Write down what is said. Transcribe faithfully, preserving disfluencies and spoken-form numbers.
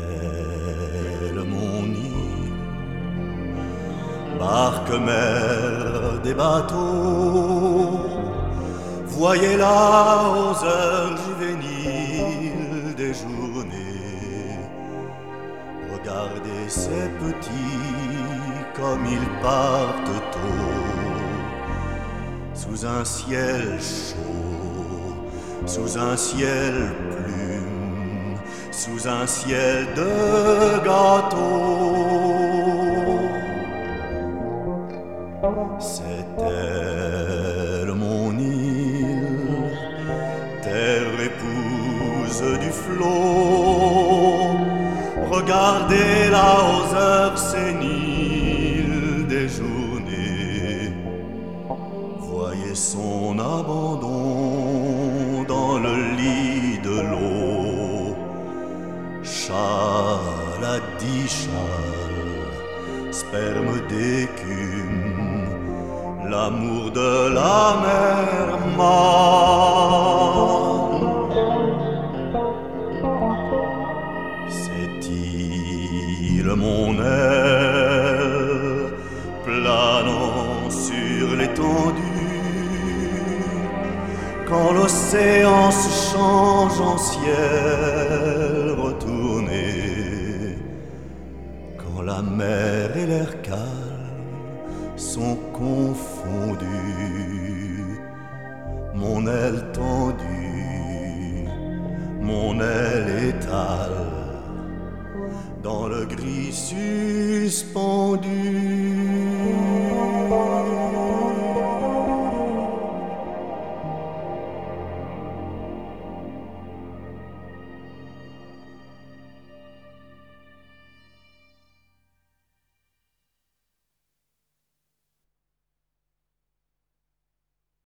mon île, barque mère des bateaux, voyez-la aux heures juvéniles des journées. Regardez ces petits comme ils partent tôt, sous un ciel chaud, sous un ciel plume, sous un ciel de gâteau. C'est elle mon île, terre épouse du flot. Regardez-la aux heures séniles des journées. Voyez son abandon dans le lit de l'eau. Châle à dix châles, sperme d'écume, l'amour de la mer mâle. Cette île, mon aile, planant sur l'étendue, quand l'océan se change en ciel retourné, quand la mer et l'air calme sont confondus, mon aile tendue, mon aile étale dans le gris suspendu.